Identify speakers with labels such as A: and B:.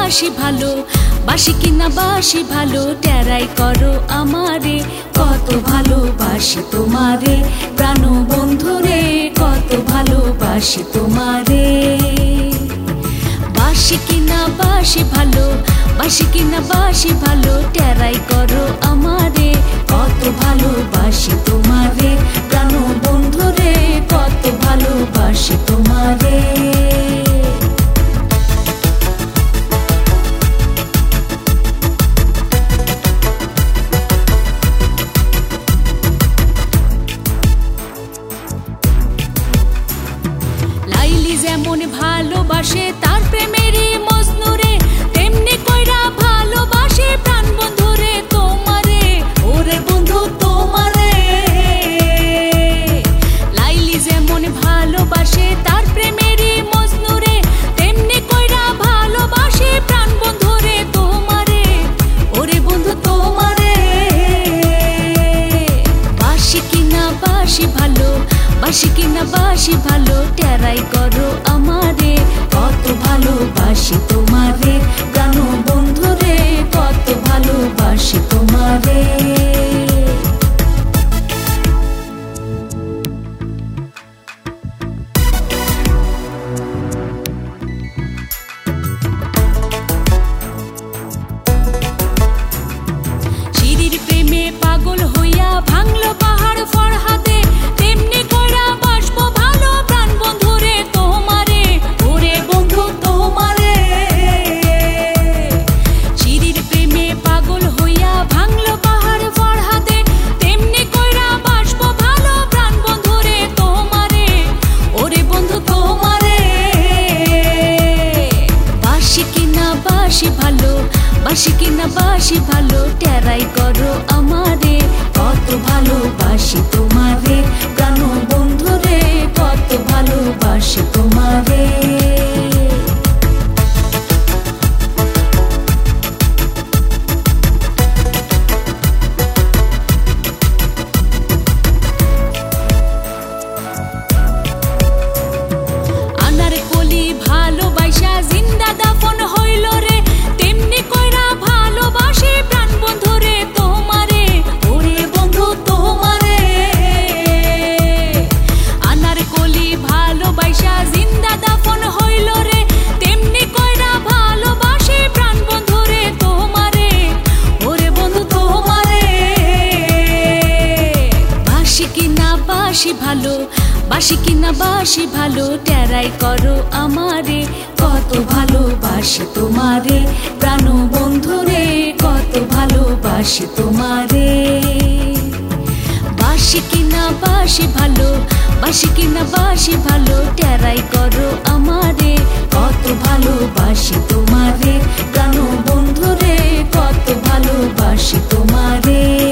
A: বাসি ভালো, বাসি কিনা বাসি ভালো, টেরাই করো আমারে। কত ভালোবাসি তোমারে প্রাণ বন্ধুরে, কত ভালোবাসি তোমারে। বাসি কিনা বাসি ভালো, বাসি কিনা বাসি ভালো, টেরাই করো আমারে। কত ভালোবাসি তোমারে প্রাণ বন্ধুরে, কত ভালোবাসি তোমারে। লাইলি যেমন ভালোবাসে তার প্রেমেরই মজনুরে, তেমনি কইরা ভালোবাসে প্রাণ বন্ধুরে তোমারে। ওরে বন্ধু তোমারে, লাইলি যেমন ভালোবাসে তার প্রেমেরই মজনুরে, তেমনি কইরা ভালোবাসে প্রাণ বন্ধুরে তোমারে। ওরে বন্ধু তোমারে। বাসি কিনা বাসি ভালো, বাসি কিনা বাসি ভালো, টেরাই করো আমারে। কত ভালোবাসি তোমারে প্রাণ বন্ধুরে, কত ভালোবাসি তোমারে। শিরির প্রেমে পাগল হইয়া ভাঙলো পাহাড় ফরহাদে, তেমনি কইরা বাসবো ভালো প্রাণ বন্ধুরে তোমারে। ওরে বন্ধু তোমারে। শিরির প্রেমে পাগল হইয়া ভাঙলো পাহাড় ফরহাদে, তেমনি কইরা বাসবো ভালো প্রাণ বন্ধুরে তোমারে। ওরে বন্ধু তোমারে। বাসি কিনা বাসি ভালো, বাসি কিনা বাসি ভালো, টেরাই করো আমারে। কত ভালোবাসি তোমারে প্রাণ বন্ধুরে, কত ভালোবাসি তোমারে। আনার কলি ভালোবাসা জিন্দা দাফন হইল রে, তেমনি কইরা ভালোবাসি প্রাণ বন্ধুরে তোমারে। ওরে বন্ধু তোমারে। আনার কলি ভালোবাসা জিন্দা দাফন হইল রে, তেমনি কইরা ভালোবাসি প্রাণ বন্ধুরে তোমারে। ওরে বন্ধু তোমারে। বাসি কিনা বাসি ভালো, বাসি কিনা বাসি ভালো, টেরাই করো আমারে। কত ভালোবাসি তোমারে প্রাণ বন্ধুরে, কত ভালোবাসি তোমারে। বাসি কিনা বাসি ভালো, বাসি কিনা বাসি ভালো, টেরাই করো আমারে। কত ভালোবাসি তোমারে প্রাণ বন্ধুরে, কত ভালোবাসি তোমারে।